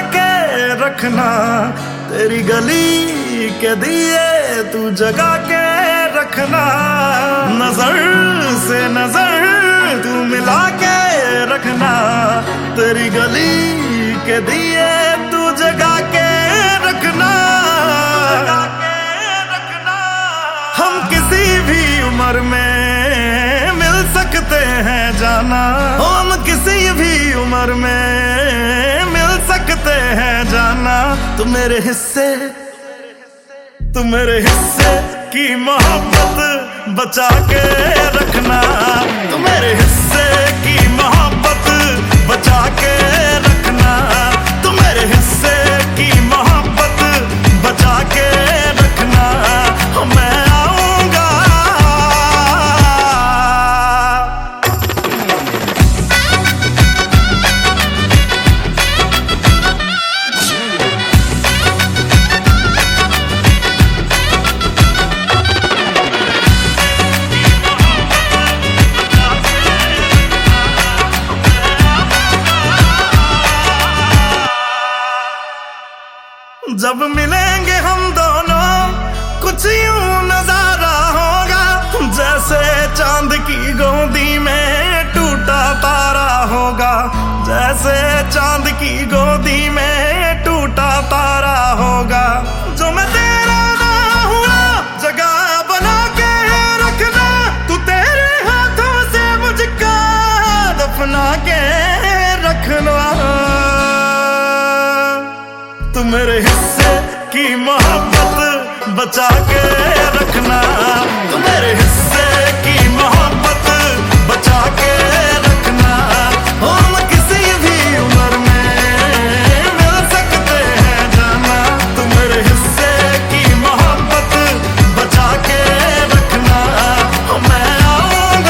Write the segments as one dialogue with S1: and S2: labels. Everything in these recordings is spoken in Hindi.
S1: के रखना, तेरी गली के दिए तू जगा के रखना, नजर से नजर तू मिला के रखना, तेरी गली के दिए तू जगा के रखना। हम किसी भी उम्र में मिल सकते हैं जाना, हम किसी भी उम्र में मिल सकते हैं जाना। तू मेरे हिस्से की मोहब्बत बचा के रखना, तू मेरे हिस्से की मोहब्बत बचा के रखना, तू मेरे हिस्से की मोहब्बत बचा के रखना। मैं आऊंगा जब मिलेंगे हम दोनों कुछ यूं नजारा होगा, जैसे चांद की गोदी में टूटा तारा होगा, जैसे चांद की गोदी में टूटा तारा होगा। जो मैं तेरा ना हुआ जगह बना के रखना, तू तेरे हाथों से मुझको दफना के रखना। तू मेरे हिस्से की मोहब्बत बचा के रखना, तू मेरे हिस्से की मोहब्बत बचा के रखना। हम किसी भी उम्र में मिल सकते हैं जाना, तू मेरे हिस्से की मोहब्बत बचा के रखना। मैं आऊंगा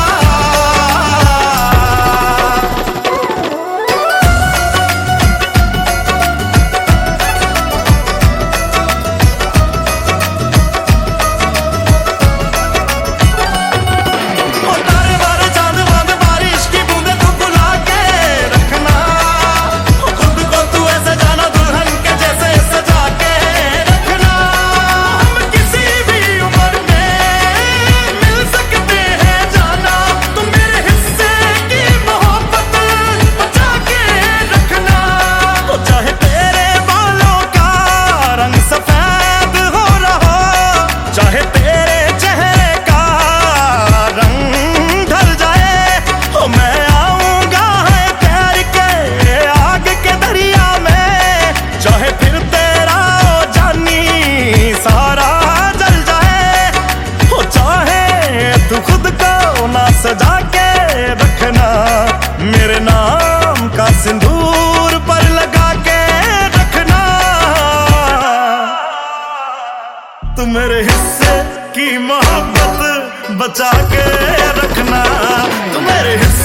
S1: सजा के रखना, मेरे नाम का सिंदूर पर लगा के रखना। तू मेरे हिस्से की मोहब्बत बचा के रखना, तू मेरे हिस्से